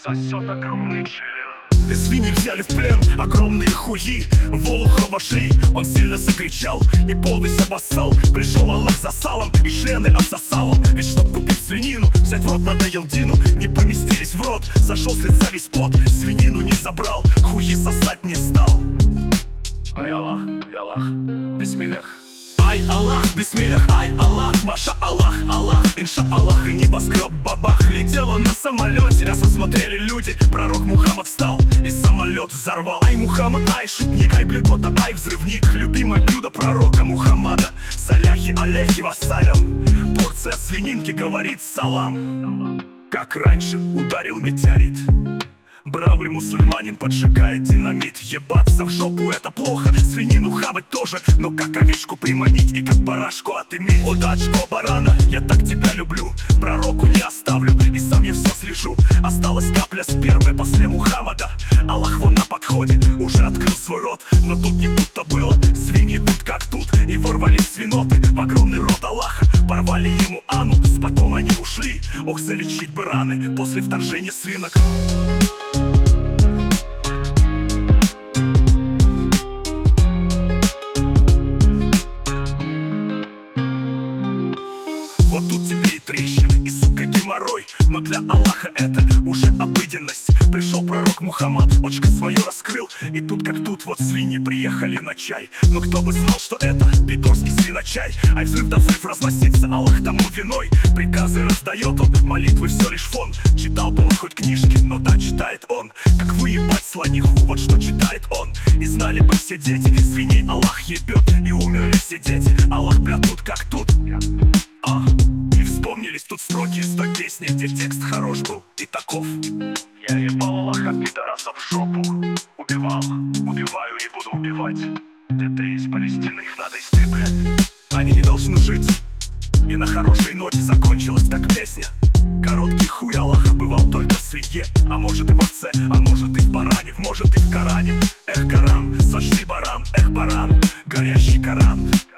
сосет огромный член. Свиньи взяли в плен огромные хуи, Волохов вошли, он сильно закричал и полностью обоссал. Пришел Аллах за салом и члены обсосал он. Ведь чтоб купить свинину, взять в рот надо елдину. Не поместились в рот, зашел с лица весь пот. Свинину не забрал, хуи сосать не стал. Ай Аллах, бисмиллях. Ай Аллах, бисмиллях, ай Аллах, маша Аллах, Аллах, инша Аллах. И небоскреб бабах, летел он на самолете. Раз осмотрели люди, пророк Мухаммад встал и самолет взорвал. Ай Мухаммад, ай шутник, ай блюдота, ай взрывник. Любимое блюдо пророка Мухаммада, саляхи алейхи вассалям. Порция свининки говорит салам. Как раньше ударил метеорит, бравый мусульманин поджигает динамит. Ебаться в жопу это плохо, свинину хавать тоже, но как овечку приманить и как барашку отыметь. Удачко барана, я так тебя люблю, пророку не оставлю и сам я все слежу. Осталась капля спермы после Мухаммада, Аллах вон на подходе, уже открыл свой рот. Но тут не тут-то было, свиньи тут как тут, и ворвались свиноты в огромный рот Аллаха. Порвали ему анус, потом они ушли. Ох, залечить бы раны после вторжения свинок. Вот тут тебе и трещины, и сука геморрой, но для Аллаха это уже обыденность. Пришел пророк Мухаммад, очко свое раскрыл, и тут как тут вот свиньи приехали на чай. Но кто бы знал, что это пидорский свиночай. Ай взрыв да взрыв разносится, Аллах тому виной. Приказы раздает он, молитвы все лишь фон. Читал бы он хоть книжки, но да, читает он. Как выебать слониху, вот что читает он. И знали бы все дети, свиней Аллах ебет, и умерли все дети. Аллах, бля, тут как тут. И вспомнились тут строки из той песни, где текст хорош был и таков. Я ебал Аллаха пидорасов в жопу, убивал, убиваю и буду убивать. Детей из Палестины, их надо истреблять. Они не должны жить. И на хорошей ноте закончилась так песня. Короткий хуй Аллаха бывал только в свинье, а может и в овце, а может и в баране, может и в Коране. Эх, Коран, сочный баран, эх, баран, горящий Коран.